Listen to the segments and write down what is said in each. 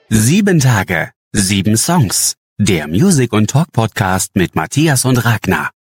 7 Tage, 7 Songs. Der Music- und Talk-Podcast mit Matthias und Ragnar.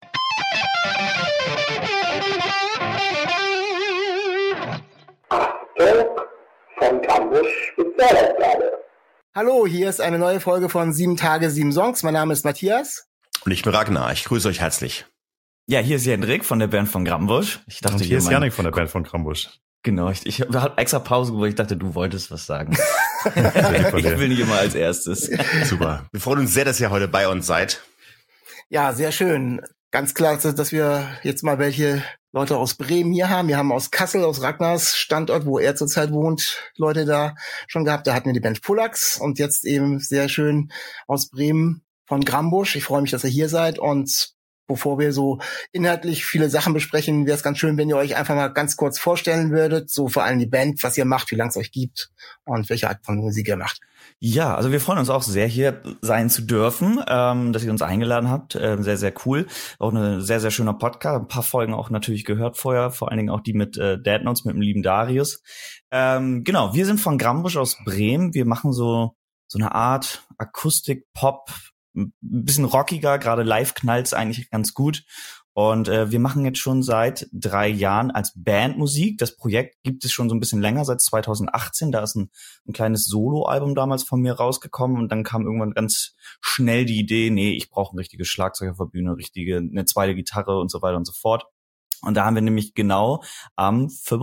Von Grambusch Spezialausgabe. Hallo, hier ist eine neue Folge von 7 Tage, 7 Songs. Mein Name ist Matthias. Und ich bin Ragnar. Ich grüße euch herzlich. Ja, hier ist Hendrik von der Band von Grambusch. Und hier ist Jannik von der Band von Grambusch. Genau, ich habe extra Pause gemacht, ich dachte, du wolltest was sagen. Ich will nicht immer als erstes. Super. Wir freuen uns sehr, dass ihr heute bei uns seid. Ja, sehr schön. Ganz klar, dass wir jetzt mal welche Leute aus Bremen hier haben. Wir haben aus Kassel, aus Ragnars Standort, wo er zurzeit wohnt, Leute da schon gehabt. Da hatten wir die Band Pullax und jetzt eben sehr schön aus Bremen von Grambusch. Ich freue mich, dass ihr hier seid, und bevor wir so inhaltlich viele Sachen besprechen, wäre es ganz schön, wenn ihr euch einfach mal ganz kurz vorstellen würdet, so vor allem die Band, was ihr macht, wie lange es euch gibt und welche Art von Musik ihr macht. Ja, also wir freuen uns auch sehr, hier sein zu dürfen, dass ihr uns eingeladen habt. Sehr, sehr cool. Auch eine sehr, sehr schöner Podcast. Ein paar Folgen auch natürlich gehört vorher, vor allen Dingen auch die mit Dead Notes, mit dem lieben Darius. Genau, wir sind von Grambusch aus Bremen. Wir machen so eine Art Akustik-Pop, ein bisschen rockiger, gerade live knallt's eigentlich ganz gut. Und wir machen jetzt schon seit 3 Jahren als Band Musik. Das Projekt gibt es schon so ein bisschen länger, seit 2018. Da ist ein kleines Soloalbum damals von mir rausgekommen, und dann kam irgendwann ganz schnell die Idee, nee, ich brauche ein richtiges Schlagzeug auf der Bühne, eine zweite Gitarre und so weiter und so fort. Und da haben wir nämlich genau am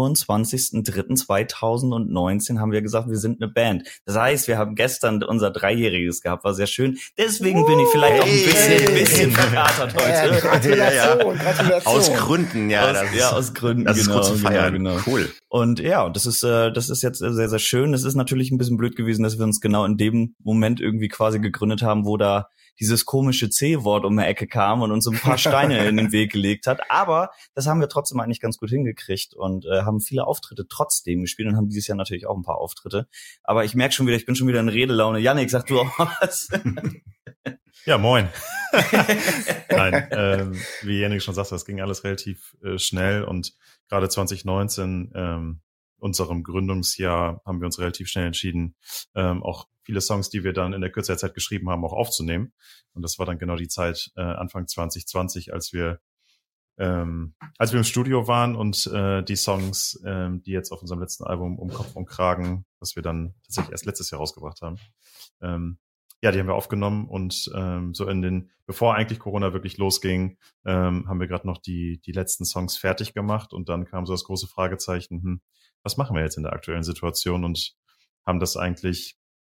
25.03.2019 haben wir gesagt, wir sind eine Band. Das heißt, wir haben gestern unser 3-Jähriges gehabt, war sehr schön. Deswegen bin ich vielleicht auch ein bisschen verkatert heute. Gratulation. Aus Gründen, aus Gründen. Das ist kurz zu feiern. Genau. Cool. Und ja, das ist jetzt sehr, sehr schön. Es ist natürlich ein bisschen blöd gewesen, dass wir uns genau in dem Moment irgendwie quasi gegründet haben, wo da dieses komische C-Wort um die Ecke kam und uns so ein paar Steine in den Weg gelegt hat. Aber das haben wir trotzdem eigentlich ganz gut hingekriegt und haben viele Auftritte trotzdem gespielt und haben dieses Jahr natürlich auch ein paar Auftritte. Aber ich merke schon wieder, ich bin schon wieder in Redelaune. Jannik, sag du auch was. Ja, moin. Nein, wie Jannik schon sagte, das ging alles relativ schnell, und gerade 2019, unserem Gründungsjahr, haben wir uns relativ schnell entschieden, auch viele Songs, die wir dann in der Kürze der Zeit geschrieben haben, auch aufzunehmen. Und das war dann genau die Zeit Anfang 2020, als wir im Studio waren und die Songs, die jetzt auf unserem letzten Album Um Kopf und Kragen, was wir dann tatsächlich erst letztes Jahr rausgebracht haben, die haben wir aufgenommen, und bevor eigentlich Corona wirklich losging, haben wir gerade noch die letzten Songs fertig gemacht, und dann kam so das große Fragezeichen, was machen wir jetzt in der aktuellen Situation, und haben das eigentlich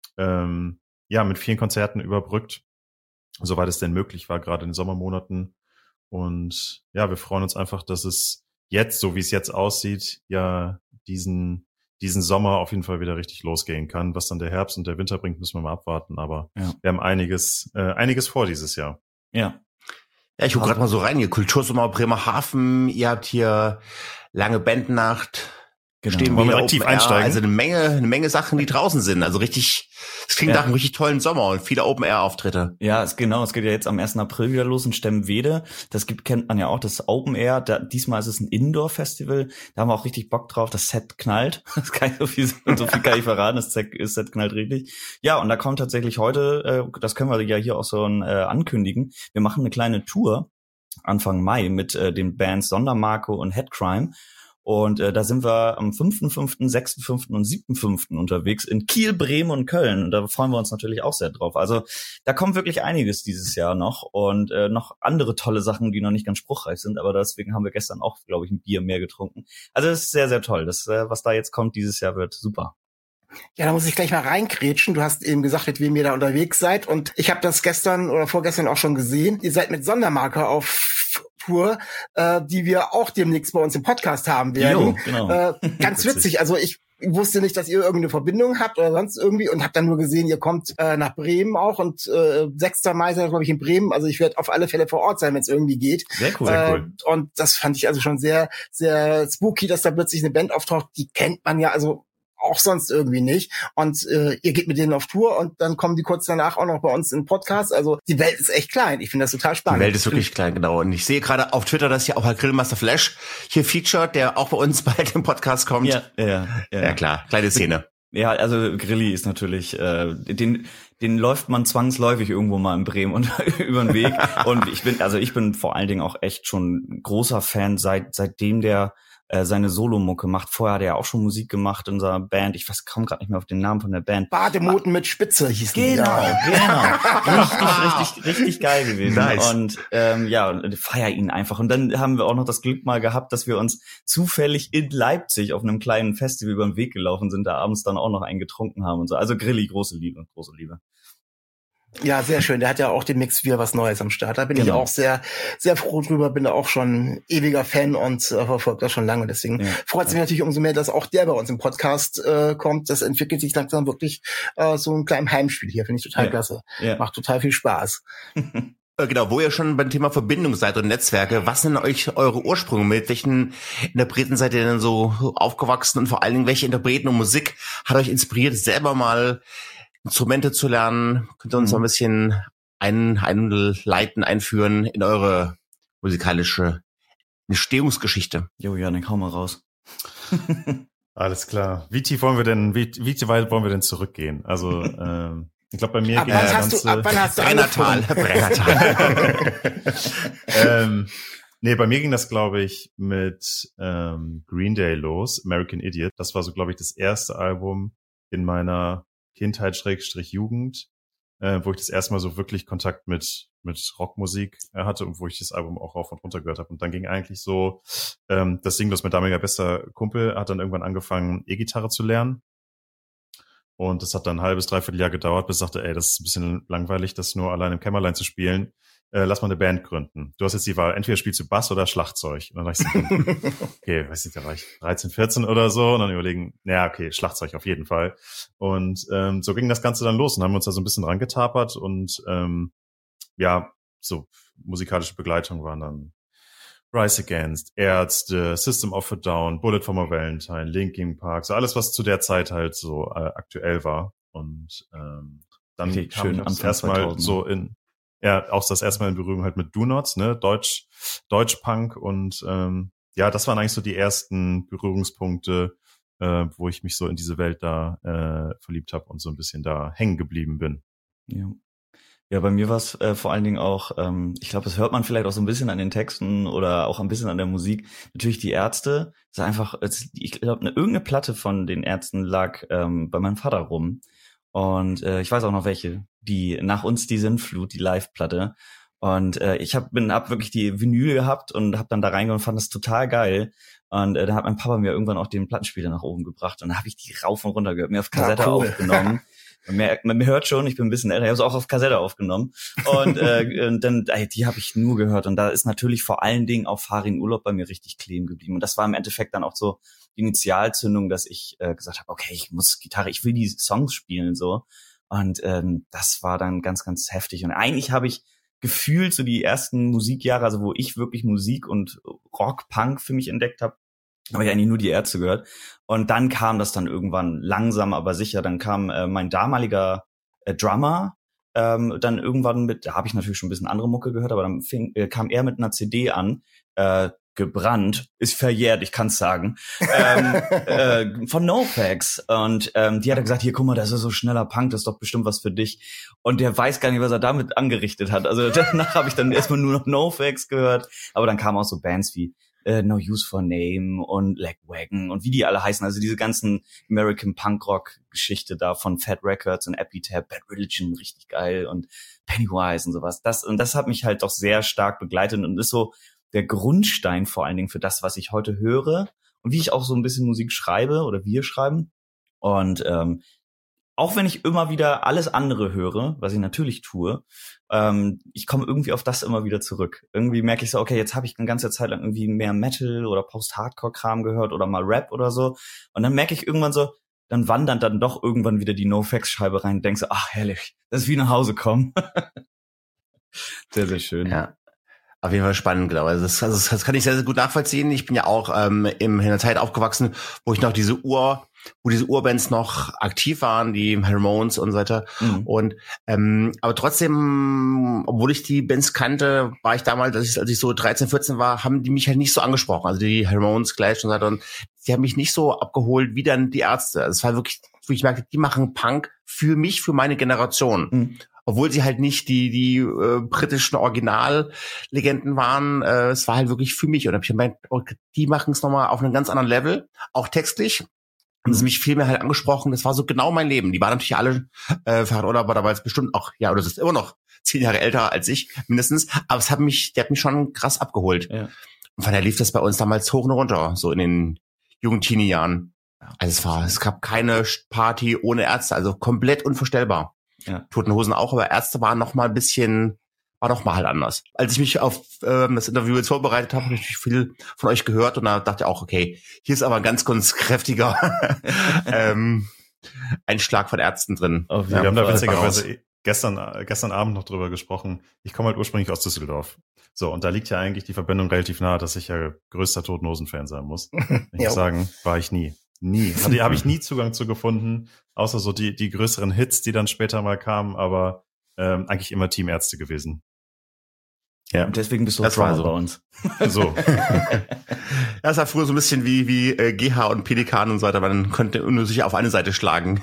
mit vielen Konzerten überbrückt, soweit es denn möglich war, gerade in den Sommermonaten. Und ja, wir freuen uns einfach, dass es jetzt, so wie es jetzt aussieht, ja diesen Sommer auf jeden Fall wieder richtig losgehen kann. Was dann der Herbst und der Winter bringt, müssen wir mal abwarten. Aber wir haben einiges vor dieses Jahr. Ja. Ja, ich gucke gerade mal so rein. Ihr Kultursommer Bremerhaven, ihr habt hier lange Bandnacht. Genau. Stehen Wollen wir wir aktiv einsteigen? Also eine Menge Sachen, die draußen sind. Also richtig, es klingt nach einem richtig tollen Sommer und viele Open-Air-Auftritte. Ja, es geht ja jetzt am 1. April wieder los in Stemwede. kennt man ja auch, das Open-Air. Diesmal ist es ein Indoor-Festival. Da haben wir auch richtig Bock drauf. Das Set knallt. Das kann ich so viel kann ich verraten. Das Set knallt richtig. Ja, und da kommt tatsächlich heute, das können wir ja hier auch so ankündigen, wir machen eine kleine Tour Anfang Mai mit den Bands Sondermarco und Headcrime. Und da sind wir am 5.5., 6.5. und 7.5. unterwegs in Kiel, Bremen und Köln. Und da freuen wir uns natürlich auch sehr drauf. Also da kommt wirklich einiges dieses Jahr noch, und noch andere tolle Sachen, die noch nicht ganz spruchreif sind. Aber deswegen haben wir gestern auch, glaube ich, ein Bier mehr getrunken. Also das ist sehr, sehr toll. Das, was da jetzt kommt dieses Jahr, wird super. Ja, da muss ich gleich mal reingrätschen. Du hast eben gesagt, mit wem ihr da unterwegs seid. Und ich habe das gestern oder vorgestern auch schon gesehen. Ihr seid mit Sondermarke auf Tour, die wir auch demnächst bei uns im Podcast haben werden. Jo, genau. Ganz witzig. Also ich wusste nicht, dass ihr irgendeine Verbindung habt oder sonst irgendwie, und habe dann nur gesehen, ihr kommt nach Bremen auch, und 6. Mai seid ihr, glaube ich, in Bremen. Also ich werde auf alle Fälle vor Ort sein, wenn es irgendwie geht. Sehr cool, sehr cool. Und das fand ich also schon sehr, sehr spooky, dass da plötzlich eine Band auftaucht. Die kennt man ja also auch sonst irgendwie nicht. Und ihr geht mit denen auf Tour, und dann kommen die kurz danach auch noch bei uns in den Podcast. Also die Welt ist echt klein. Ich finde das total spannend. Die Welt ist wirklich klein, genau. Und ich sehe gerade auf Twitter, dass ja auch Grillmaster Flash hier featured, der auch bei uns bald im Podcast kommt. Ja, klar. Kleine Szene. Ja, also Grilli ist natürlich, den läuft man zwangsläufig irgendwo mal in Bremen und über den Weg. Und ich bin vor allen Dingen auch echt schon großer Fan, seitdem der seine Solomucke macht. Vorher hat er ja auch schon Musik gemacht in unserer Band. Ich komme gerade nicht mehr auf den Namen von der Band. Bademoten mit Spitze hieß die. Genau. Richtig geil gewesen. Nice. Und feier ihn einfach. Und dann haben wir auch noch das Glück mal gehabt, dass wir uns zufällig in Leipzig auf einem kleinen Festival über den Weg gelaufen sind, da abends dann auch noch einen getrunken haben und so. Also Grilli, große Liebe. Ja, sehr schön. Der hat ja auch den Mix wieder was Neues am Start. Da bin ich auch sehr, sehr froh drüber. Bin da auch schon ewiger Fan und verfolge das schon lange. Deswegen freut es mich natürlich umso mehr, dass auch der bei uns im Podcast kommt. Das entwickelt sich langsam wirklich so ein kleines Heimspiel hier. Finde ich total klasse. Ja. Macht total viel Spaß. Genau, wo ihr schon beim Thema Verbindung seid und Netzwerke, was sind euch eure Ursprünge? Mit welchen Interpreten seid ihr denn so aufgewachsen und vor allen Dingen, welche Interpreten und Musik hat euch inspiriert, selber mal Instrumente zu lernen? Könnt ihr uns noch ein bisschen einführen in eure musikalische Entstehungsgeschichte? Jo, ja, dann hau mal raus. Alles klar. Wie weit wollen wir denn zurückgehen? Also, ich glaube, bei mir ging wann hast du Brennertal. Bei mir ging das, glaube ich, mit Green Day los, American Idiot. Das war so, glaube ich, das erste Album in meiner Kindheit / Jugend, wo ich das erste Mal so wirklich Kontakt mit Rockmusik hatte und wo ich das Album auch rauf und runter gehört habe. Und dann ging eigentlich so, das Ding, das mein damaliger bester Kumpel hat dann irgendwann angefangen, E-Gitarre zu lernen. Und das hat dann ein halbes, 3/4 Jahr gedauert, bis ich sagte, das ist ein bisschen langweilig, das nur allein im Kämmerlein zu spielen. Lass mal eine Band gründen. Du hast jetzt die Wahl, entweder spielst du Bass oder Schlagzeug. Und dann dachte ich so, okay, weiß nicht, da war ich 13, 14 oder so. Und dann überlegen, okay, Schlagzeug auf jeden Fall. Und so ging das Ganze dann los und haben uns da so ein bisschen rangetapert. Und so musikalische Begleitung waren dann Rise Against, Ärzte, System of a Down, Bullet for My Valentine, Linkin Park, so alles, was zu der Zeit halt so aktuell war. Und dann kam ich das erstmal so das erste Mal in Berührung halt mit Do-Nots, ne, Deutsch-Punk und das waren eigentlich so die ersten Berührungspunkte, wo ich mich so in diese Welt da verliebt habe und so ein bisschen da hängen geblieben bin. Ja, bei mir war es vor allen Dingen auch, ich glaube, das hört man vielleicht auch so ein bisschen an den Texten oder auch ein bisschen an der Musik. Natürlich die Ärzte, das ist einfach, ich glaube, irgendeine Platte von den Ärzten lag bei meinem Vater rum. Und ich weiß auch noch welche, die Nach uns die Sinnflut, die Live-Platte. Und ich hab wirklich die Vinyl gehabt und hab dann da reingehört und fand das total geil. Und dann hat mein Papa mir irgendwann auch den Plattenspieler nach oben gebracht und dann habe ich die rauf und runter gehört, mir auf Kassette aufgenommen. Man hört schon, ich bin ein bisschen älter, ich habe es auch auf Kassette aufgenommen. Und dann, die habe ich nur gehört. Und da ist natürlich vor allen Dingen auch Farin Urlaub bei mir richtig kleben geblieben. Und das war im Endeffekt dann auch so die Initialzündung, dass ich gesagt habe, okay, ich muss Gitarre, ich will die Songs spielen so. Und das war dann ganz, ganz heftig. Und eigentlich habe ich gefühlt so die ersten Musikjahre, also wo ich wirklich Musik und Rock, Punk für mich entdeckt habe ich eigentlich nur die Ärzte gehört. Und dann kam das dann irgendwann langsam, aber sicher. Dann kam mein damaliger Drummer dann irgendwann da habe ich natürlich schon ein bisschen andere Mucke gehört, aber dann kam er mit einer CD an, gebrannt, ist verjährt, ich kann's sagen, von NoFX. Und die hat gesagt, hier, guck mal, das ist so schneller Punk, das ist doch bestimmt was für dich. Und der weiß gar nicht, was er damit angerichtet hat. Also danach habe ich dann erstmal nur noch NoFX gehört. Aber dann kamen auch so Bands wie No Use for Name und Lagwagon und wie die alle heißen. Also diese ganzen American Punk-Rock-Geschichte da von Fat Records und Epitaph, Bad Religion, richtig geil und Pennywise und sowas. Das hat mich halt doch sehr stark begleitet und ist so der Grundstein vor allen Dingen für das, was ich heute höre und wie ich auch so ein bisschen Musik schreibe oder wir schreiben. Und auch wenn ich immer wieder alles andere höre, was ich natürlich tue, ich komme irgendwie auf das immer wieder zurück. Irgendwie merke ich so, okay, jetzt habe ich eine ganze Zeit lang irgendwie mehr Metal oder Post-Hardcore-Kram gehört oder mal Rap oder so. Und dann merke ich irgendwann so, dann wandert dann doch irgendwann wieder die NoFX-Scheibe rein und denke so, ach herrlich, das ist wie nach Hause kommen. Sehr, sehr schön. Ja. Auf jeden Fall spannend, glaube ich. Das kann ich sehr, sehr gut nachvollziehen. Ich bin ja auch in einer Zeit aufgewachsen, wo ich noch diese Urbands noch aktiv waren, die Ramones und so weiter. Mhm. Und aber trotzdem, obwohl ich die Bands kannte, war ich damals, als ich so 13, 14 war, haben die mich halt nicht so angesprochen. Also die Ramones gleich und so weiter. Und die haben mich nicht so abgeholt wie dann die Ärzte. Also es war wirklich wo ich merkte, die machen Punk für mich, für meine Generation. Obwohl sie halt nicht die britischen Originallegenden waren, es war halt wirklich für mich. Und da habe ich gemeint, die machen es nochmal auf einem ganz anderen Level, auch textlich. Und das hat mich viel mehr halt angesprochen. Das war so genau mein Leben. Die waren natürlich alle Fahrradurlaub, aber da war es bestimmt auch, ja, oder das ist immer noch 10 Jahre älter als ich, mindestens. Aber der hat mich schon krass abgeholt. Ja. Und von daher lief das bei uns damals hoch und runter, so in den jungen Teenie-Jahren. Also es gab keine Party ohne Ärzte, also komplett unvorstellbar. Ja. Toten Hosen auch, aber Ärzte waren noch mal halt anders. Als ich mich auf das Interview jetzt vorbereitet habe, habe ich viel von euch gehört und da dachte ich auch, okay, hier ist aber ein ganz kräftiger Einschlag von Ärzten drin. Wir haben da witzigerweise gestern Abend noch drüber gesprochen. Ich komme halt ursprünglich aus Düsseldorf. So, und da liegt ja eigentlich die Verbindung relativ nahe, dass ich ja größter Toten Hosen-Fan sein muss. Ich muss sagen, war ich nie. Habe ich nie Zugang zu gefunden, außer so die größeren Hits, die dann später mal kamen, aber eigentlich immer Teamärzte gewesen. Ja. Und deswegen bist du das war so bei uns. So. Das war früher so ein bisschen wie GH und Pelikan und so weiter, man konnte nur sich auf eine Seite schlagen.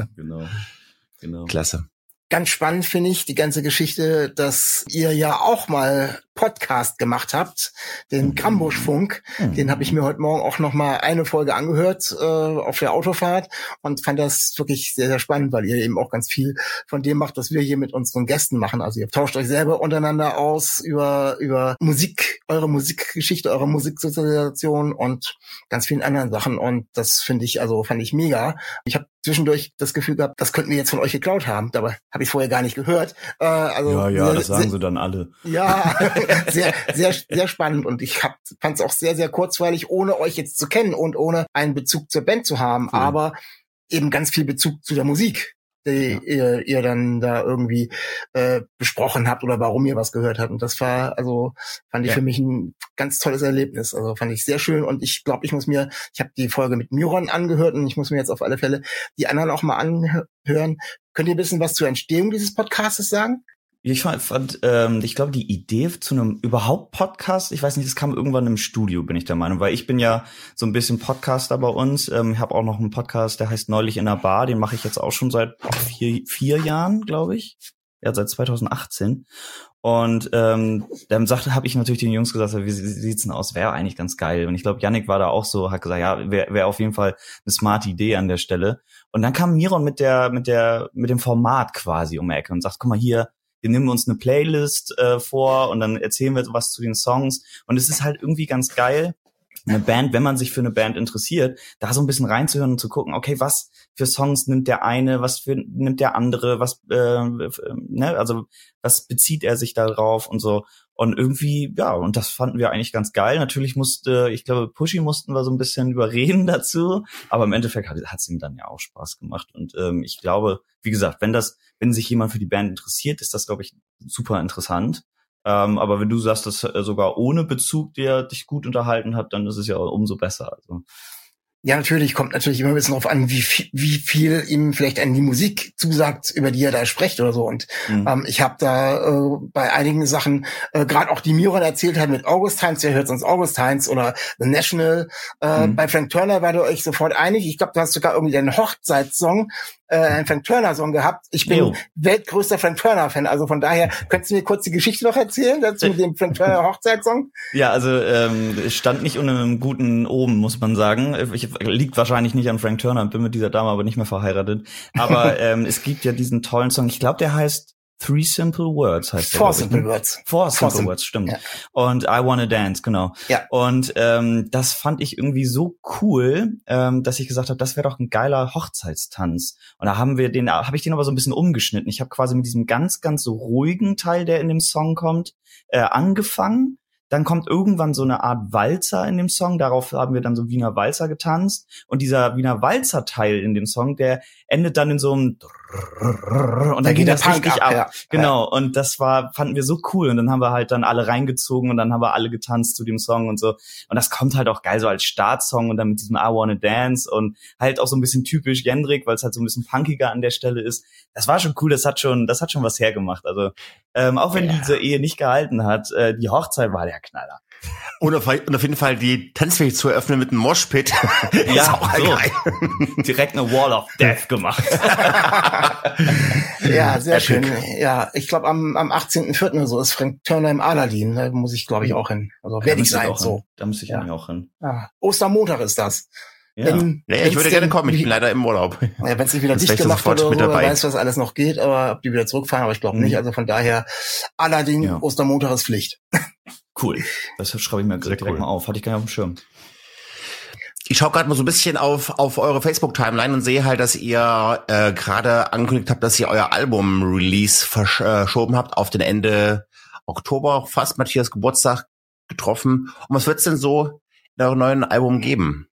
Genau. Klasse. Ganz spannend finde ich die ganze Geschichte, dass ihr ja auch mal Podcast gemacht habt, den Kambusch-Funk. Den habe ich mir heute Morgen auch noch mal eine Folge angehört auf der Autofahrt und fand das wirklich sehr, sehr spannend, weil ihr eben auch ganz viel von dem macht, was wir hier mit unseren Gästen machen. Also ihr tauscht euch selber untereinander aus über Musik, eure Musikgeschichte, eure Musiksozialisation und ganz vielen anderen Sachen. Und das fand ich mega. Ich habe zwischendurch das Gefühl gehabt, das könnten wir jetzt von euch geklaut haben. Dabei habe ich vorher gar nicht gehört. Das sagen sie dann alle. Ja, sehr, sehr, sehr spannend. Und ich fand es auch sehr, sehr kurzweilig, ohne euch jetzt zu kennen und ohne einen Bezug zur Band zu haben, aber eben ganz viel Bezug zu der Musik, die ihr dann da irgendwie besprochen habt oder warum ihr was gehört habt. Und das fand ich für mich ein ganz tolles Erlebnis. Also fand ich sehr schön. Und ich glaube, ich habe die Folge mit Myron angehört und ich muss mir jetzt auf alle Fälle die anderen auch mal anhören. Könnt ihr ein bisschen was zur Entstehung dieses Podcastes sagen? Ich glaube, die Idee zu einem überhaupt Podcast, ich weiß nicht, das kam irgendwann im Studio, bin ich der Meinung, weil ich bin ja so ein bisschen Podcaster bei uns. Ich habe auch noch einen Podcast, der heißt Neulich in der Bar, den mache ich jetzt auch schon seit 4 Jahren, glaube ich. Ja, seit 2018. Und dann habe ich natürlich den Jungs gesagt, wie sieht's denn aus? Wäre eigentlich ganz geil. Und ich glaube, Yannick war da auch so, hat gesagt, ja, wäre auf jeden Fall eine smarte Idee an der Stelle. Und dann kam Myron mit dem Format quasi um die Ecke und sagt, guck mal hier, wir nehmen uns eine Playlist vor und dann erzählen wir was zu den Songs. Und es ist halt irgendwie ganz geil, eine Band, wenn man sich für eine Band interessiert, da so ein bisschen reinzuhören und zu gucken, okay, was für Songs nimmt der eine, nimmt der andere, also was bezieht er sich darauf und so. Und irgendwie, ja, und das fanden wir eigentlich ganz geil. Natürlich Pushy mussten wir so ein bisschen überreden dazu, aber im Endeffekt hat es ihm dann ja auch Spaß gemacht. Und ich glaube, wie gesagt, wenn sich jemand für die Band interessiert, ist das, glaube ich, super interessant. Aber wenn du sagst, dass sogar ohne Bezug der dich gut unterhalten hat, dann ist es ja umso besser. Also. Ja, natürlich, kommt natürlich immer ein bisschen drauf an, wie viel ihm vielleicht an die Musik zusagt, über die er da spricht oder so. Und ich habe da bei einigen Sachen, gerade auch die Myron erzählt hat mit Augustines, wer hört sonst Augustines oder The National, bei Frank Turner war ihr euch sofort einig. Ich glaube, du hast sogar irgendwie deinen Hochzeitssong, einen Frank Turner-Song gehabt. Ich bin weltgrößter Frank Turner-Fan, also von daher, könntest du mir kurz die Geschichte noch erzählen dazu mit dem Frank Turner-Hochzeitssong? Ja, also es stand nicht unter einem guten Oben, muss man sagen. Liegt wahrscheinlich nicht an Frank Turner, bin mit dieser Dame aber nicht mehr verheiratet. Aber es gibt ja diesen tollen Song, ich glaube, der heißt Three Simple Words heißt der. Four Simple Words. Four Simple Words, stimmt. Ja. Und I Wanna Dance, genau. Ja. Und das fand ich irgendwie so cool, dass ich gesagt habe, das wäre doch ein geiler Hochzeitstanz. Und da habe ich den aber so ein bisschen umgeschnitten. Ich habe quasi mit diesem ganz, ganz ruhigen Teil, der in dem Song kommt, angefangen. Dann kommt irgendwann so eine Art Walzer in dem Song. Darauf haben wir dann so Wiener Walzer getanzt. Und dieser Wiener Walzer-Teil in dem Song, der endet dann in so einem und dann geht das richtig ab. Ja. Genau. Und das fanden wir so cool. Und dann haben wir halt dann alle reingezogen und dann haben wir alle getanzt zu dem Song und so. Und das kommt halt auch geil so als Startsong und dann mit diesem I Wanna Dance und halt auch so ein bisschen typisch Jendrik, weil es halt so ein bisschen punkiger an der Stelle ist. Das war schon cool. Das hat schon was hergemacht. Also, auch wenn diese Ehe nicht gehalten hat, die Hochzeit war der Knaller. Und auf jeden Fall die Tanzfläche zu eröffnen mit einem Moshpit. Ja, ist auch so. geil. Direkt eine Wall of Death gemacht. Ja, sehr Epic. schön. Ja, ich glaube am 18.04. oder so ist Frank Turner im Aladdin. Da muss ich, glaube ich, auch hin. Also werde ich sein, so. Da muss ich Ja. nämlich auch hin. Ja. Ostermontag ist das. Ja. Ja, ich würde gerne kommen, ich bin leider im Urlaub. Ja, wenn es nicht wieder Das dicht wäre ich gemacht wird sofort oder mit so, wer dabei. weiß, was alles noch geht, aber ob die wieder zurückfahren, aber ich glaube nicht. Also von daher, Aladdin, Ja. Ostermontag ist Pflicht. Cool. Das schreibe ich mir Sehr direkt cool. mal auf. Hatte ich gar nicht auf dem Schirm. Ich schaue gerade mal so ein bisschen auf eure Facebook-Timeline und sehe halt, dass ihr gerade angekündigt habt, dass ihr euer Album-Release verschoben habt auf den Ende Oktober, fast Matthias Geburtstag getroffen. Und was wird's denn so in eurem neuen Album gehen?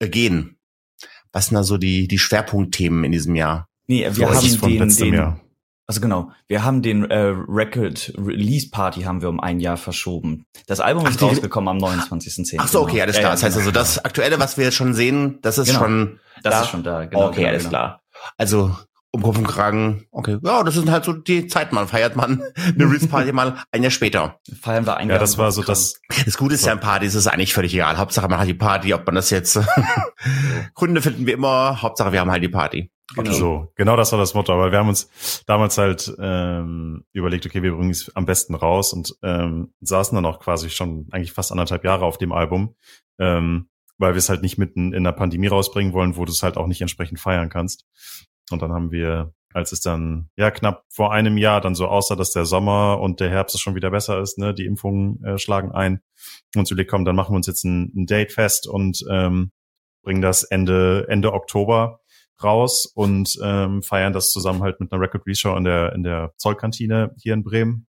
Was sind da so die Schwerpunktthemen in diesem Jahr? Nee, So wir ist es haben von letztem den Jahr. also genau, wir haben den Record Release Party haben wir um ein Jahr verschoben. Das Album ist die- rausgekommen am 29.10. Ach so, okay, alles klar. Das heißt also, das Aktuelle, was wir jetzt schon sehen, das ist Genau. schon das da? ist schon da. Genau, Okay, genau, alles genau. klar. Also um Kopf und Kragen, okay. Ja, das ist halt so die Zeit, man feiert man eine Release-Party mal ein Jahr später. Feiern wir ein Ja, Jahr. das war so das. Das Gute ist ja an Partys, ist eigentlich völlig egal. Hauptsache man hat die Party, ob man das jetzt Gründe finden wir immer, Hauptsache wir haben halt die Party. Genau. So, genau das war das Motto. Aber wir haben uns damals halt überlegt, okay, wir bringen es am besten raus und saßen dann auch quasi schon eigentlich fast 1,5 Jahre auf dem Album, weil wir es halt nicht mitten in der Pandemie rausbringen wollen, wo du es halt auch nicht entsprechend feiern kannst. Und dann haben wir, als es dann ja knapp vor einem Jahr dann so aussah, dass der Sommer und der Herbst schon wieder besser ist, ne, die Impfungen schlagen ein, und so komm, dann machen wir uns jetzt ein Date fest und bringen das Ende Oktober raus und feiern das zusammen halt mit einer Record Release Show in der Zollkantine hier in Bremen.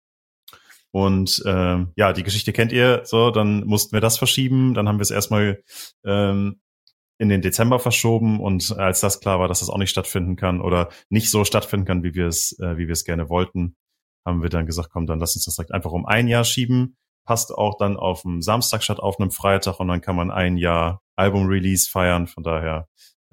Und ja, die Geschichte kennt ihr, so, dann mussten wir das verschieben, dann haben wir es erstmal in den Dezember verschoben, und als das klar war, dass das auch nicht stattfinden kann oder nicht so stattfinden kann, wie wir es gerne wollten, haben wir dann gesagt, komm, dann lass uns das direkt einfach um ein Jahr schieben. Passt auch dann auf dem Samstag statt auf einem Freitag, und dann kann man ein Jahr Album-Release feiern. Von daher,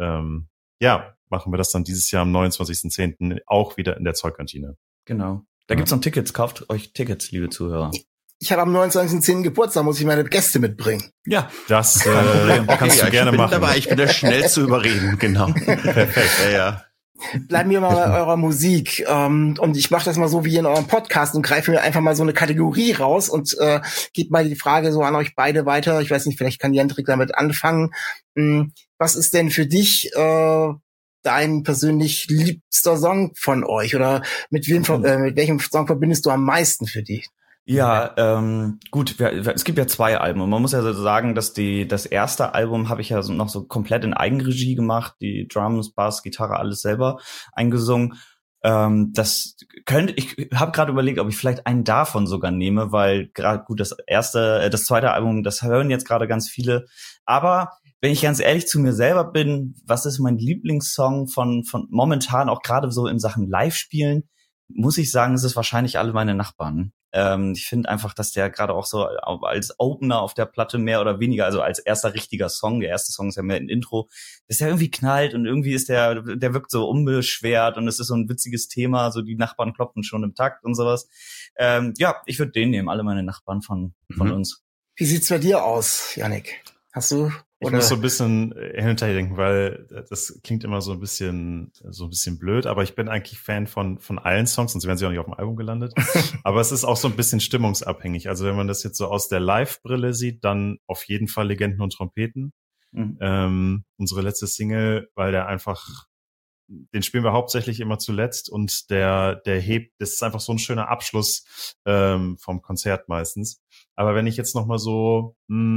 ja, machen wir das dann dieses Jahr am 29.10. auch wieder in der Zollkantine. Genau. Da gibt's noch Tickets. Kauft euch Tickets, liebe Zuhörer. Ich habe am 29.10. Geburtstag, muss ich meine Gäste mitbringen. Ja. Das Problem. kannst du gerne machen. Dabei, ich bin da schnell zu überreden, genau. Perfekt, ja. Bleiben wir mal bei eurer Musik. Und ich mache das mal so wie in eurem Podcast und greife mir einfach mal so eine Kategorie raus und gebe mal die Frage so an euch beide weiter. Ich weiß nicht, vielleicht kann Jendrik damit anfangen. Was ist denn für dich dein persönlich liebster Song von euch? Oder mit welchem Song verbindest du am meisten für dich? Ja, gut, es gibt ja 2 Alben, und man muss ja so sagen, dass das erste Album habe ich ja noch so komplett in Eigenregie gemacht, die Drums, Bass, Gitarre, alles selber eingesungen. Ich habe gerade überlegt, ob ich vielleicht einen davon sogar nehme, weil gerade gut, das zweite Album, das hören jetzt gerade ganz viele, aber wenn ich ganz ehrlich zu mir selber bin, was ist mein Lieblingssong von momentan, auch gerade so in Sachen Live-Spielen, muss ich sagen, es ist wahrscheinlich Alle meine Nachbarn. Ich finde einfach, dass der gerade auch so als Opener auf der Platte mehr oder weniger, also als erster richtiger Song, der erste Song ist ja mehr ein Intro, dass der irgendwie knallt und irgendwie ist der wirkt so unbeschwert und es ist so ein witziges Thema, so die Nachbarn klopfen schon im Takt und sowas. Ja, ich würde den nehmen, Alle meine Nachbarn von uns. Wie sieht's bei dir aus, Yannick? Hast du? Ich muss so ein bisschen hinterher denken, weil das klingt immer so ein bisschen blöd, aber ich bin eigentlich Fan von allen Songs, sonst wären sie auch nicht auf dem Album gelandet. Aber es ist auch so ein bisschen stimmungsabhängig. Also wenn man das jetzt so aus der Live-Brille sieht, dann auf jeden Fall Legenden und Trompeten. Mhm. Unsere letzte Single, weil der einfach, den spielen wir hauptsächlich immer zuletzt, und der hebt, das ist einfach so ein schöner Abschluss vom Konzert meistens. Aber wenn ich jetzt noch mal so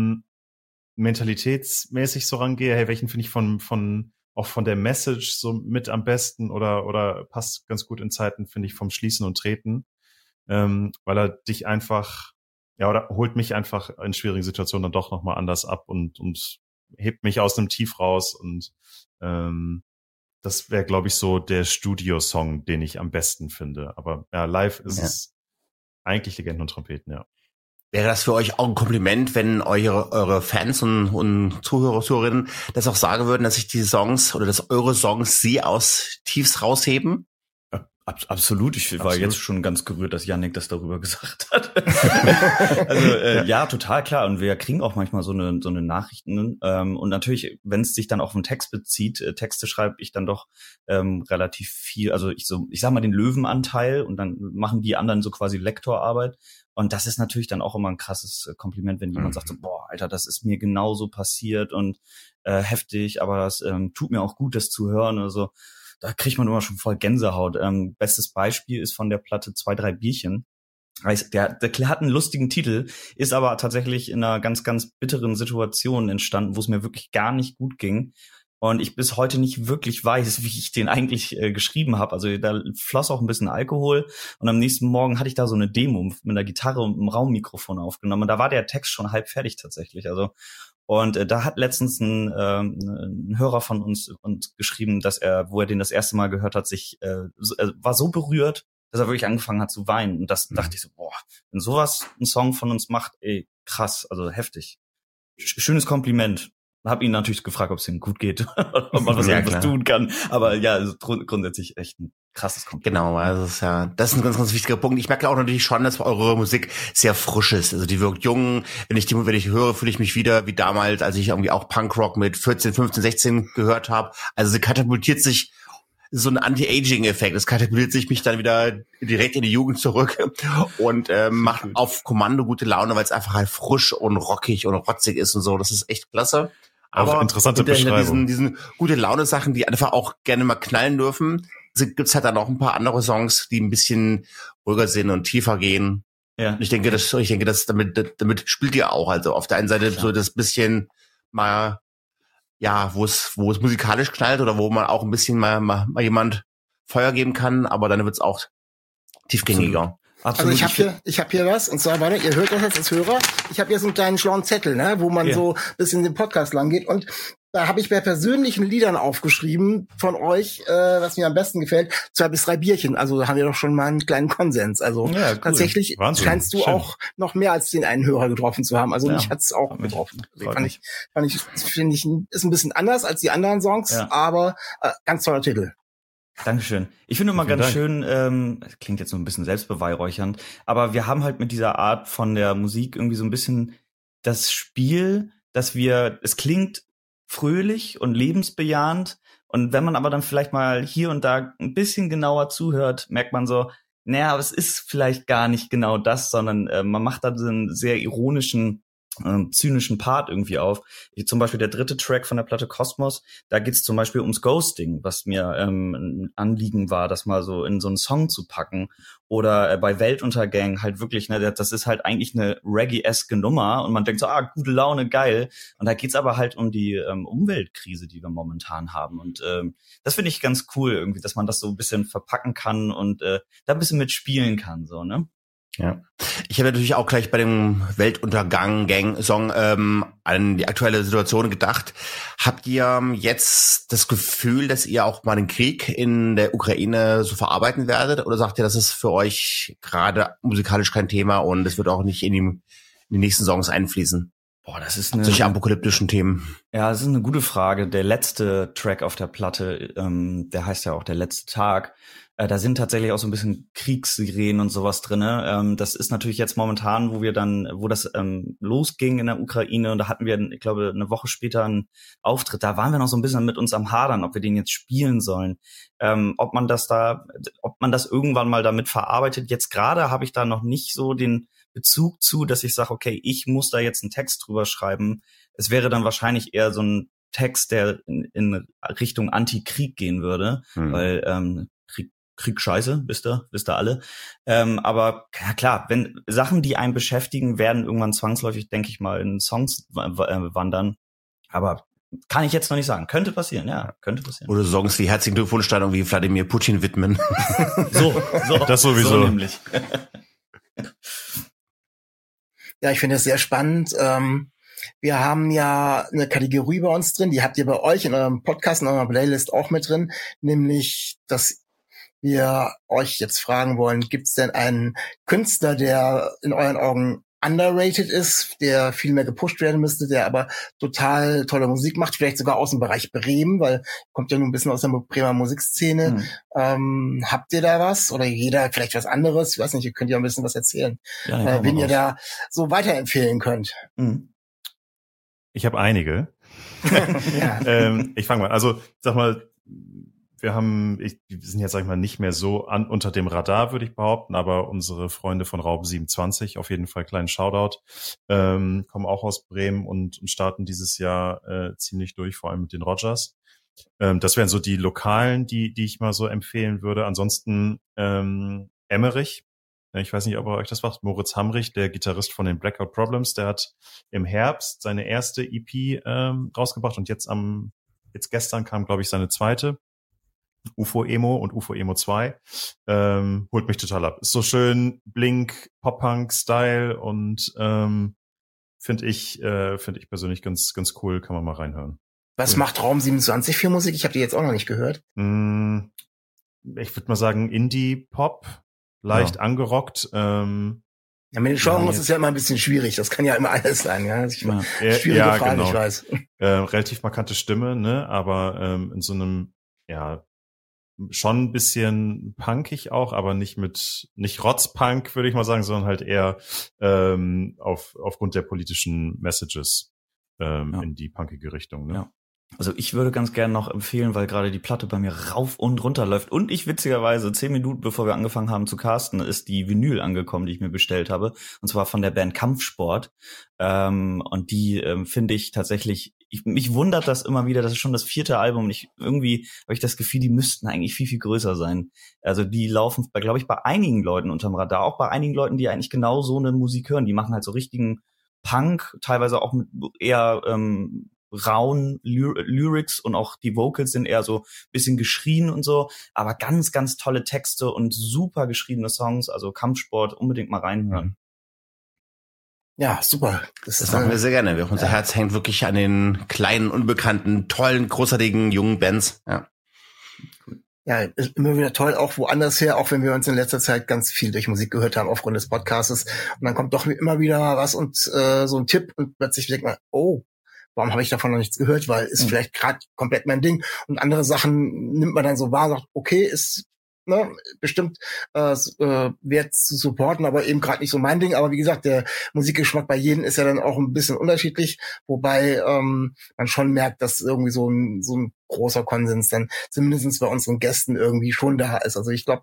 mentalitätsmäßig so rangehe, hey, welchen finde ich auch von der Message so mit am besten oder passt ganz gut in Zeiten, finde ich, vom Schließen und Treten, weil er dich einfach, ja, oder holt mich einfach in schwierigen Situationen dann doch nochmal anders ab und hebt mich aus dem Tief raus, und das wäre, glaube ich, so der Studio-Song, den ich am besten finde. Aber ja, live ist es eigentlich Legenden und Trompeten, ja. Wäre das für euch auch ein Kompliment, wenn eure Fans und Zuhörer, Zuhörerinnen das auch sagen würden, dass sich diese Songs oder dass eure Songs sie aus Tiefs rausheben? Absolut. Ich war jetzt schon ganz gerührt, dass Yannick das darüber gesagt hat. Also ja, total klar. Und wir kriegen auch manchmal so eine Nachrichten. Und natürlich, wenn es sich dann auf einen Text bezieht, Texte schreibe ich dann doch relativ viel. Also ich sag mal den Löwenanteil und dann machen die anderen so quasi Lektorarbeit. Und das ist natürlich dann auch immer ein krasses Kompliment, wenn jemand sagt so, boah, Alter, das ist mir genauso passiert und heftig, aber das tut mir auch gut, das zu hören. Also da kriegt man immer schon voll Gänsehaut. Bestes Beispiel ist von der Platte 2, 3 Bierchen. Der hat einen lustigen Titel, ist aber tatsächlich in einer ganz, ganz bitteren Situation entstanden, wo es mir wirklich gar nicht gut ging. Und ich bis heute nicht wirklich weiß, wie ich den eigentlich geschrieben habe. Also da floss auch ein bisschen Alkohol. Und am nächsten Morgen hatte ich da so eine Demo mit einer Gitarre und einem Raummikrofon aufgenommen. Und da war der Text schon halb fertig tatsächlich. Also und da hat letztens ein Hörer von uns geschrieben, dass wo er den das erste Mal gehört hat, war so berührt, dass er wirklich angefangen hat zu weinen. Und das dachte ich so, boah, wenn sowas ein Song von uns macht, ey, krass, also heftig. Schönes Kompliment. Hab ihn natürlich gefragt, ob es ihm gut geht, ob man was tun kann. Aber ja, also grundsätzlich echt ein krasses Kompliment. Genau, also das ist ein ganz, ganz wichtiger Punkt. Ich merke auch natürlich schon, dass eure Musik sehr frisch ist. Also die wirkt jung. Wenn ich höre, fühle ich mich wieder wie damals, als ich irgendwie auch Punkrock mit 14, 15, 16 gehört habe. Also sie katapultiert sich, so ein Anti-Aging-Effekt. Es katapultiert mich dann wieder direkt in die Jugend zurück und macht auf Kommando gute Laune, weil es einfach halt frisch und rockig und rotzig ist und so. Das ist echt klasse. Aber interessante Beschreibung. Diesen gute Laune-Sachen, die einfach auch gerne mal knallen dürfen, gibt's halt dann auch ein paar andere Songs, die ein bisschen ruhiger sind und tiefer gehen. Ja. Und ich denke, damit spielt ihr auch. Also auf der einen Seite so das bisschen mal, ja, wo es musikalisch knallt oder wo man auch ein bisschen mal jemand Feuer geben kann, aber dann wird's auch tiefgängiger. Absolut. Also ich hab hier was, und zwar, warte, ihr hört das jetzt als Hörer, ich habe hier so einen kleinen schlauen Zettel, ne, wo man so ein bisschen den Podcast lang geht, und da habe ich bei persönlichen Liedern aufgeschrieben von euch, was mir am besten gefällt, 2 bis 3 Bierchen. Also haben wir doch schon mal einen kleinen Konsens. Also cool. Tatsächlich scheinst du auch noch mehr als den einen Hörer getroffen zu haben. Also mich hat's auch getroffen. Finde ich, ist ein bisschen anders als die anderen Songs, aber ganz toller Titel. Dankeschön. Ich finde immer ganz schön, klingt jetzt so ein bisschen selbstbeweihräuchernd, aber wir haben halt mit dieser Art von der Musik irgendwie so ein bisschen das Spiel, dass es klingt fröhlich und lebensbejahend, und wenn man aber dann vielleicht mal hier und da ein bisschen genauer zuhört, merkt man so, naja, aber es ist vielleicht gar nicht genau das, sondern man macht da so einen sehr ironischen, zynischen Part irgendwie auf. Zum Beispiel der 3. Track von der Platte Kosmos, da geht's zum Beispiel ums Ghosting, was mir ein Anliegen war, das mal so in so einen Song zu packen. Oder bei Weltuntergang halt wirklich, ne, das ist halt eigentlich eine Reggae-eske Nummer und man denkt so, gute Laune, geil. Und da geht's aber halt um die Umweltkrise, die wir momentan haben. Und das finde ich ganz cool irgendwie, dass man das so ein bisschen verpacken kann und da ein bisschen mitspielen kann, so, ne? Ja, ich habe natürlich auch gleich bei dem Weltuntergang-Gang-Song an die aktuelle Situation gedacht. Habt ihr jetzt das Gefühl, dass ihr auch mal den Krieg in der Ukraine so verarbeiten werdet? Oder sagt ihr, das ist für euch gerade musikalisch kein Thema und es wird auch nicht in die nächsten Songs einfließen? Boah, das ist solche apokalyptischen Themen. Ja, das ist eine gute Frage. Der letzte Track auf der Platte, der heißt ja auch Der letzte Tag. Da sind tatsächlich auch so ein bisschen Kriegssirenen und sowas drinne. Das ist natürlich jetzt momentan, wo das losging in der Ukraine, und da hatten wir, ich glaube, eine Woche später einen Auftritt. Da waren wir noch so ein bisschen mit uns am Hadern, ob wir den jetzt spielen sollen. Ob man das irgendwann mal damit verarbeitet. Jetzt gerade habe ich da noch nicht so den Bezug zu, dass ich sage, okay, ich muss da jetzt einen Text drüber schreiben. Es wäre dann wahrscheinlich eher so ein Text, der in Richtung Anti-Krieg gehen würde, weil Krieg scheiße, wisst ihr alle. Aber ja klar, wenn Sachen, die einen beschäftigen, werden irgendwann zwangsläufig, denke ich mal, in Songs wandern. Aber kann ich jetzt noch nicht sagen. Könnte passieren, ja, könnte passieren. Oder Songs wie Herzlichen Glückwunsch dann irgendwie Wladimir Putin widmen. So, das sowieso. So nämlich. Ja, ich finde es sehr spannend. Wir haben ja eine Kategorie bei uns drin, die habt ihr bei euch in eurem Podcast, in eurer Playlist auch mit drin, nämlich, dass wir euch jetzt fragen wollen, gibt es denn einen Künstler, der in euren Augen underrated ist, der viel mehr gepusht werden müsste, der aber total tolle Musik macht, vielleicht sogar aus dem Bereich Bremen, weil kommt ja nun ein bisschen aus der Bremer Musikszene. Habt ihr da was? Oder jeder vielleicht was anderes? Ich weiß nicht, ihr könnt ja ein bisschen was erzählen, wenn ihr da so weiterempfehlen könnt. Ich habe einige. Ich fange mal. Also, sag mal, wir sind jetzt, sag ich mal, nicht mehr so unter dem Radar, würde ich behaupten, aber unsere Freunde von Raum 27, auf jeden Fall kleinen Shoutout, kommen auch aus Bremen und starten dieses Jahr ziemlich durch, vor allem mit den Rogers. Das wären so die Lokalen, die ich mal so empfehlen würde. Ansonsten Emmerich. Ich weiß nicht, ob ihr euch das macht. Moritz Hamrich, der Gitarrist von den Blackout Problems, der hat im Herbst seine erste EP rausgebracht und jetzt gestern kam, glaube ich, seine zweite. UFO Emo und UFO Emo 2. Holt mich total ab. Ist so schön Blink, Pop-Punk-Style und finde ich persönlich ganz, ganz cool. Kann man mal reinhören. Was macht Raum 27 für Musik? Ich habe die jetzt auch noch nicht gehört. Ich würde mal sagen Indie-Pop. Leicht angerockt. Ja, mit den Genres ist ja immer ein bisschen schwierig. Das kann ja immer alles sein. Ja? Schwierige Frage, genau. Ich weiß. Relativ markante Stimme, ne? Aber in so einem, schon ein bisschen punkig auch, aber nicht Rotzpunk, würde ich mal sagen, sondern halt eher aufgrund der politischen Messages in die punkige Richtung. Ne? Ja. Also ich würde ganz gerne noch empfehlen, weil gerade die Platte bei mir rauf und runter läuft und ich witzigerweise 10 Minuten bevor wir angefangen haben zu casten, ist die Vinyl angekommen, die ich mir bestellt habe, und zwar von der Band Kampfsport, und die finde ich tatsächlich, mich wundert das immer wieder, das ist schon das 4. Album und irgendwie habe ich das Gefühl, die müssten eigentlich viel, viel größer sein. Also die laufen, glaube ich, bei einigen Leuten unterm Radar, auch bei einigen Leuten, die eigentlich genau so eine Musik hören, die machen halt so richtigen Punk, teilweise auch mit eher rauen Lyrics und auch die Vocals sind eher so bisschen geschrien und so, aber ganz, ganz tolle Texte und super geschriebene Songs, also Kampfsport, unbedingt mal reinhören. Ja, super. Das machen wir sehr gerne. Unser Herz hängt wirklich an den kleinen, unbekannten, tollen, großartigen, jungen Bands. Ja, ist immer wieder toll, auch woanders her, auch wenn wir uns in letzter Zeit ganz viel durch Musik gehört haben aufgrund des Podcastes. Und dann kommt doch immer wieder mal was und so ein Tipp und plötzlich denkt man, oh, warum habe ich davon noch nichts gehört? Weil ist vielleicht gerade komplett mein Ding. Und andere Sachen nimmt man dann so wahr, sagt, okay, ist bestimmt wert zu supporten, aber eben gerade nicht so mein Ding. Aber wie gesagt, der Musikgeschmack bei jedem ist ja dann auch ein bisschen unterschiedlich, wobei man schon merkt, dass irgendwie so ein großer Konsens dann zumindest bei unseren Gästen irgendwie schon da ist. Also ich glaube,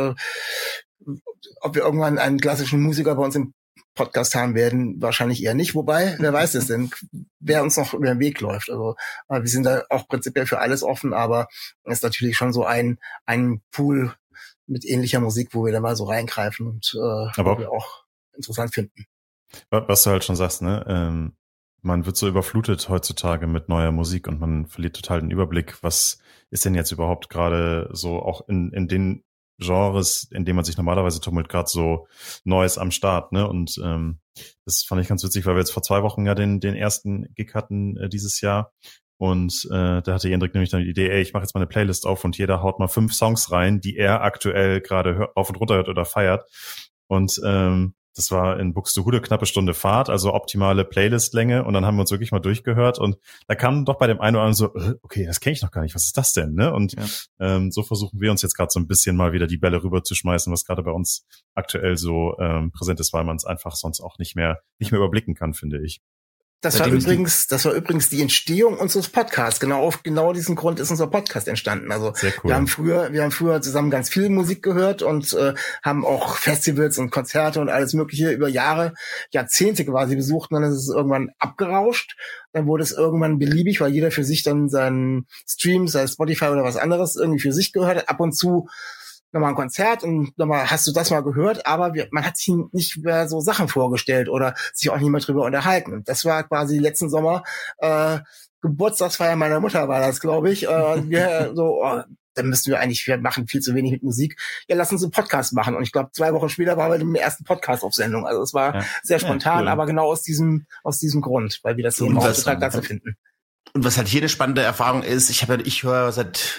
ob wir irgendwann einen klassischen Musiker bei uns im Podcast haben werden, wahrscheinlich eher nicht. Wobei, wer weiß es denn, wer uns noch über den Weg läuft. Also wir sind da auch prinzipiell für alles offen, aber es ist natürlich schon so ein Pool mit ähnlicher Musik, wo wir da mal so reingreifen und wo wir auch interessant finden. Was du halt schon sagst, ne? Man wird so überflutet heutzutage mit neuer Musik und man verliert total den Überblick, was ist denn jetzt überhaupt gerade so auch in den Genres, in denen man sich normalerweise tummelt, gerade so Neues am Start, ne? Und das fand ich ganz witzig, weil wir jetzt vor 2 Wochen ja den ersten Gig hatten dieses Jahr. Und da hatte Jendrik nämlich dann die Idee, ich mache jetzt mal eine Playlist auf und jeder haut mal 5 Songs rein, die er aktuell gerade rauf und runter hört oder feiert. Und das war in Buxtehude knappe Stunde Fahrt, also optimale Playlistlänge. Und dann haben wir uns wirklich mal durchgehört. Und da kam doch bei dem einen oder anderen so, okay, das kenne ich noch gar nicht, was ist das denn? Ne? Und so versuchen wir uns jetzt gerade so ein bisschen mal wieder die Bälle rüberzuschmeißen, was gerade bei uns aktuell so präsent ist, weil man es einfach sonst auch nicht mehr überblicken kann, finde ich. Das war übrigens die Entstehung unseres Podcasts. Auf genau diesen Grund ist unser Podcast entstanden. Also sehr cool. Wir haben früher zusammen ganz viel Musik gehört und haben auch Festivals und Konzerte und alles Mögliche über Jahrzehnte quasi besucht. Und dann ist es irgendwann abgerauscht. Dann wurde es irgendwann beliebig, weil jeder für sich dann seinen Stream, sei es Spotify oder was anderes, irgendwie für sich gehört hat. Ab und zu nochmal ein Konzert und nochmal hast du das mal gehört, aber man hat sich nicht mehr so Sachen vorgestellt oder sich auch nicht mehr drüber unterhalten. Und das war quasi letzten Sommer Geburtstagsfeier meiner Mutter war das, glaube ich. Wir so, dann müssen wir machen viel zu wenig mit Musik. Ja, lass uns einen Podcast machen. Und ich glaube, 2 Wochen später waren wir mit dem ersten Podcast auf Sendung. Also es war sehr spontan, cool. Aber genau aus diesem Grund, weil wir das eben auch total klasse finden. Und was halt hier eine spannende Erfahrung ist, ich höre seit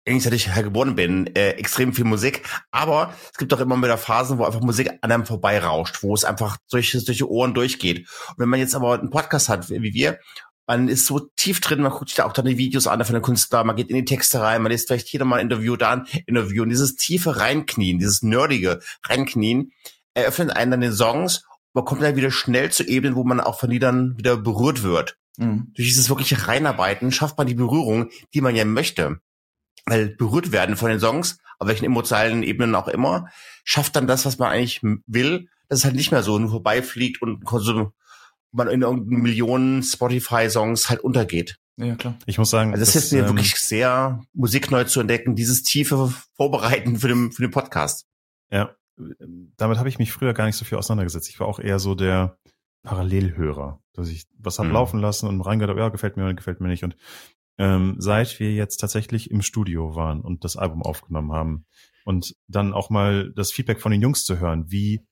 eigentlich seit ich geboren bin, extrem viel Musik, aber es gibt auch immer wieder Phasen, wo einfach Musik an einem vorbeirauscht, wo es einfach durch die Ohren durchgeht. Und wenn man jetzt aber einen Podcast hat, wie wir, man ist so tief drin, man guckt sich da auch dann die Videos an von den Künstlern, man geht in die Texte rein, man liest vielleicht hier mal ein Interview, da ein Interview, und dieses tiefe Reinknien, dieses nerdige Reinknien, eröffnet einen dann den Songs, man kommt dann wieder schnell zu Ebenen, wo man auch von Liedern wieder berührt wird. Mhm. Durch dieses wirkliche Reinarbeiten schafft man die Berührung, die man ja möchte. Weil berührt werden von den Songs, auf welchen emotionalen Ebenen auch immer, schafft dann das, was man eigentlich will, dass es halt nicht mehr so nur vorbeifliegt und man in irgendeinen Millionen Spotify-Songs halt untergeht. Ja, klar. Ich muss sagen, also das hilft mir wirklich sehr, Musik neu zu entdecken, dieses tiefe Vorbereiten für den Podcast. Ja, damit habe ich mich früher gar nicht so viel auseinandergesetzt. Ich war auch eher so der Parallelhörer, dass ich was hab laufen lassen und reingehört habe, ja, gefällt mir oder gefällt mir nicht. Und seit wir jetzt tatsächlich im Studio waren und das Album aufgenommen haben und dann auch mal das Feedback von den Jungs zu hören, wie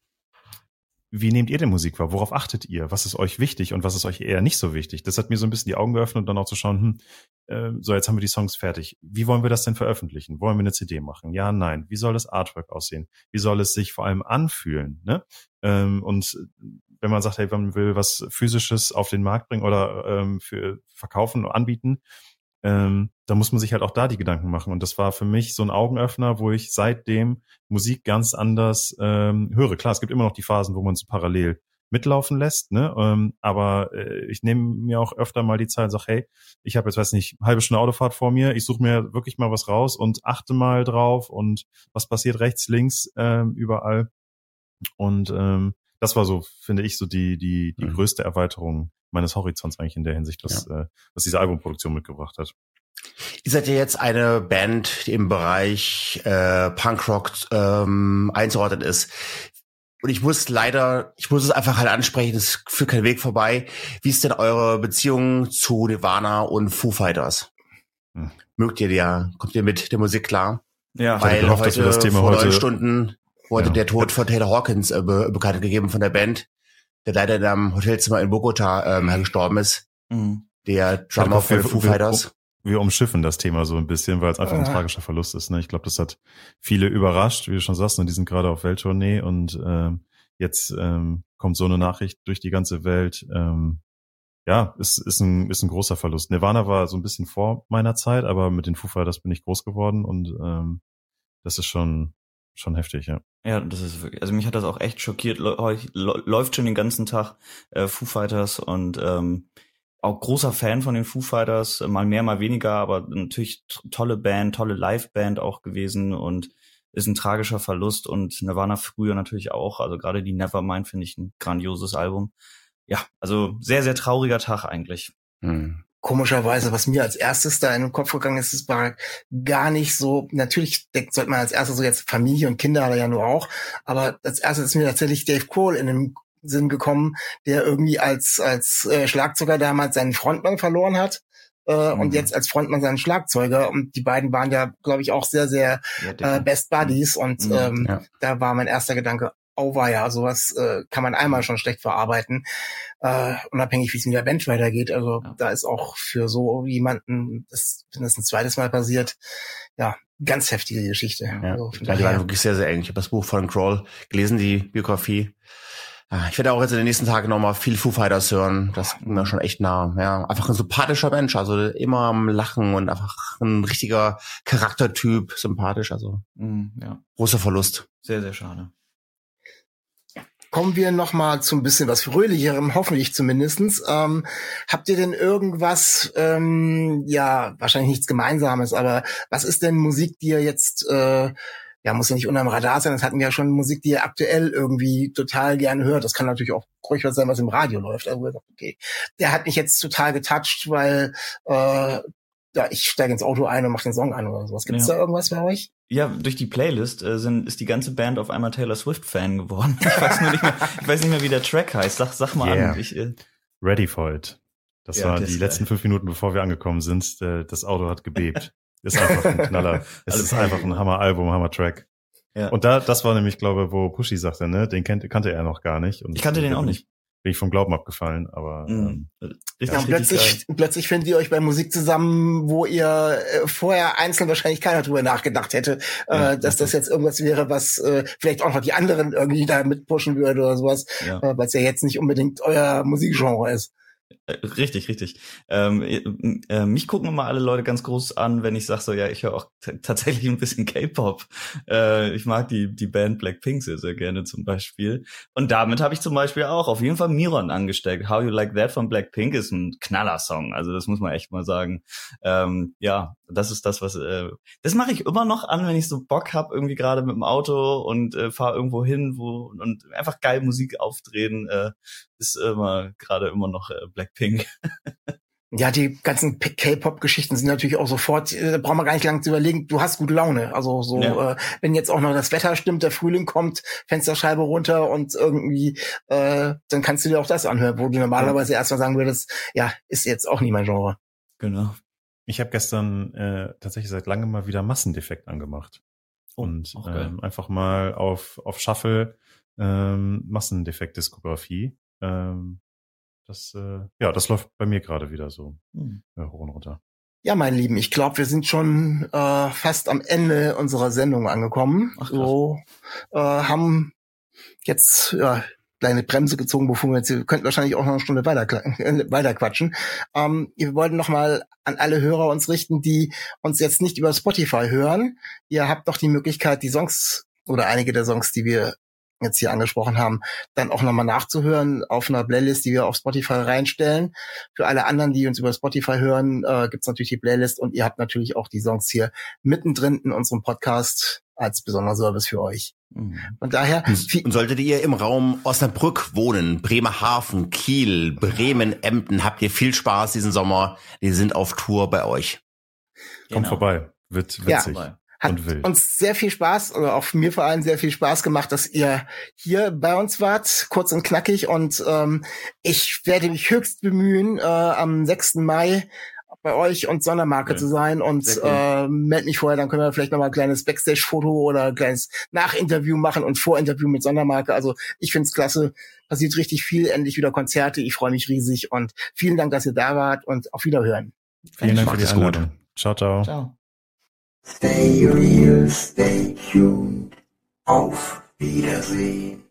nehmt ihr denn Musik wahr? Worauf achtet ihr? Was ist euch wichtig und was ist euch eher nicht so wichtig? Das hat mir so ein bisschen die Augen geöffnet und dann auch zu schauen, so jetzt haben wir die Songs fertig. Wie wollen wir das denn veröffentlichen? Wollen wir eine CD machen? Ja, nein. Wie soll das Artwork aussehen? Wie soll es sich vor allem anfühlen? Ne? Und wenn man sagt, hey, man will was Physisches auf den Markt bringen oder für verkaufen und anbieten, da muss man sich halt auch da die Gedanken machen. Und das war für mich so ein Augenöffner, wo ich seitdem Musik ganz anders höre. Klar, es gibt immer noch die Phasen, wo man es parallel mitlaufen lässt, ne? Aber ich nehme mir auch öfter mal die Zeit und sage, hey, ich habe jetzt, weiß nicht, halbe Stunde Autofahrt vor mir, ich suche mir wirklich mal was raus und achte mal drauf und was passiert rechts, links, überall. Und das war so, finde ich, so die größte Erweiterung meines Horizonts eigentlich in der Hinsicht, was diese Albumproduktion mitgebracht hat. Ihr seid ja jetzt eine Band, die im Bereich Punkrock einzuordnen ist. Und ich muss es einfach halt ansprechen, es führt kein Weg vorbei. Wie ist denn eure Beziehung zu Nirvana und Foo Fighters? Kommt ihr mit der Musik klar? Ja, weil gehofft, heute das Thema vor heute 9 Stunden wurde der Tod von Taylor Hawkins bekannt gegeben von der Band, der leider in einem Hotelzimmer in Bogota gestorben ist. Der Drummer von Foo Fighters. Wir umschiffen das Thema so ein bisschen, weil es einfach ein tragischer Verlust ist. Ne? Ich glaube, das hat viele überrascht, wie du schon sagst, und die sind gerade auf Welttournee und jetzt kommt so eine Nachricht durch die ganze Welt. Ist ein großer Verlust. Nirvana war so ein bisschen vor meiner Zeit, aber mit den Foo Fighters bin ich groß geworden und das ist schon heftig, ja. Ja, das ist wirklich, also mich hat das auch echt schockiert. Läuft schon den ganzen Tag Foo Fighters und auch großer Fan von den Foo Fighters, mal mehr, mal weniger, aber natürlich tolle Band, tolle Liveband auch gewesen und ist ein tragischer Verlust und Nirvana früher natürlich auch, also gerade die Nevermind finde ich ein grandioses Album. Ja, also sehr, sehr trauriger Tag eigentlich. Komischerweise, was mir als erstes da in den Kopf gegangen ist, es war gar nicht so, natürlich sollte man als erstes so jetzt Familie und Kinder hat er ja nur auch, aber als erstes ist mir tatsächlich Dave Grohl in den Sinn gekommen, der irgendwie als Schlagzeuger damals seinen Frontmann verloren hat und jetzt als Frontmann seinen Schlagzeuger und die beiden waren ja, glaube ich, auch sehr, sehr Best Buddies und da war mein erster Gedanke, auweia, sowas kann man einmal schon schlecht verarbeiten, unabhängig wie es mit der Band weitergeht, also da ist auch für so jemanden, wenn das ein zweites Mal passiert, ja, ganz heftige Geschichte. Ja, also die waren wirklich sehr, sehr eng. Ich habe das Buch von Grohl gelesen, die Biografie. Ich werde auch jetzt in den nächsten Tagen nochmal viel Foo Fighters hören. Das ging mir schon echt nah. Ja, einfach ein sympathischer Mensch, also immer am Lachen und einfach ein richtiger Charaktertyp, sympathisch, also großer Verlust. Sehr, sehr schade. Kommen wir noch mal zu ein bisschen was Fröhlicherem, hoffentlich zumindestens. Habt ihr denn irgendwas, wahrscheinlich nichts Gemeinsames, aber was ist denn Musik, die ihr jetzt muss ja nicht unterm Radar sein, das hatten wir ja schon, Musik, die ihr aktuell irgendwie total gerne hört. Das kann natürlich auch ruhig was sein, was im Radio läuft. Also okay, der hat mich jetzt total getoucht, weil ich steige ins Auto ein und mache den Song an oder sowas. Gibt's da irgendwas bei euch? Ja, durch die Playlist ist die ganze Band auf einmal Taylor Swift-Fan geworden. Ich weiß nicht mehr, wie der Track heißt. Sag mal an. Ready for it. Das war die letzten 5 Minuten, bevor wir angekommen sind. Das Auto hat gebebt. Ist einfach ein Knaller. Es ist einfach ein Hammer-Album, Hammer-Track. Ja. Und das war nämlich, glaube ich, wo Pushy sagte, ne, den kannte er noch gar nicht. Und ich kannte den auch nicht. bin ich vom Glauben abgefallen, aber Plötzlich findet ihr euch bei Musik zusammen, wo ihr vorher einzeln wahrscheinlich keiner drüber nachgedacht hätte, dass das jetzt irgendwas wäre, was vielleicht auch noch die anderen irgendwie da mitpushen würde oder sowas, weil es ja jetzt nicht unbedingt euer Musikgenre ist. Richtig. Mich gucken immer alle Leute ganz groß an, wenn ich sage so, ja, ich höre auch tatsächlich ein bisschen K-Pop. Ich mag die Band Blackpink sehr, sehr gerne zum Beispiel. Und damit habe ich zum Beispiel auch auf jeden Fall Miron angesteckt. How You Like That von Blackpink ist ein Knallersong. Also das muss man echt mal sagen. Ja, das ist das, was das mache ich immer noch an, wenn ich so Bock habe, irgendwie gerade mit dem Auto und fahre irgendwo hin, und einfach geil Musik aufdrehen, ist immer noch Blackpink. Ja, die ganzen K-Pop-Geschichten sind natürlich auch sofort, da brauchen wir gar nicht lange zu überlegen, du hast gute Laune. Also so, wenn jetzt auch noch das Wetter stimmt, der Frühling kommt, Fensterscheibe runter und irgendwie, dann kannst du dir auch das anhören, wo du normalerweise erstmal sagen würdest, ja, ist jetzt auch nicht mein Genre. Genau. Ich habe gestern tatsächlich seit langem mal wieder Massendefekt angemacht. Und einfach mal auf Shuffle Massendefekt-Diskografie. Das läuft bei mir gerade wieder so hoch und runter. Ja, meine Lieben, ich glaube, wir sind schon fast am Ende unserer Sendung angekommen. Haben jetzt kleine Bremse gezogen, bevor wir könnten wahrscheinlich auch noch eine Stunde weiter quatschen. Wir wollten noch mal an alle Hörer uns richten, die uns jetzt nicht über Spotify hören. Ihr habt doch die Möglichkeit, die Songs oder einige der Songs, die wir jetzt hier angesprochen haben, dann auch nochmal nachzuhören auf einer Playlist, die wir auf Spotify reinstellen. Für alle anderen, die uns über Spotify hören, gibt's natürlich die Playlist und ihr habt natürlich auch die Songs hier mittendrin in unserem Podcast als besonderer Service für euch. Von daher... Und solltet ihr im Raum Osnabrück wohnen, Bremerhaven, Kiel, Bremen, Emden, habt ihr viel Spaß diesen Sommer. Wir sind auf Tour bei euch. Kommt vorbei. Wird witzig. Ja. Hat uns sehr viel Spaß, oder auch mir vor allem sehr viel Spaß gemacht, dass ihr hier bei uns wart, kurz und knackig. Und ich werde mich höchst bemühen, am 6. Mai bei euch und Sondermarke zu sein. Und meld mich vorher, dann können wir vielleicht noch mal ein kleines Backstage-Foto oder ein kleines Nachinterview machen und Vorinterview mit Sondermarke. Also ich find's klasse. Passiert richtig viel, endlich wieder Konzerte. Ich freue mich riesig und vielen Dank, dass ihr da wart und auf Wiederhören. Vielen Dank für die Einladung. Ciao, ciao. Ciao. Stay real, stay tuned. Auf Wiedersehen.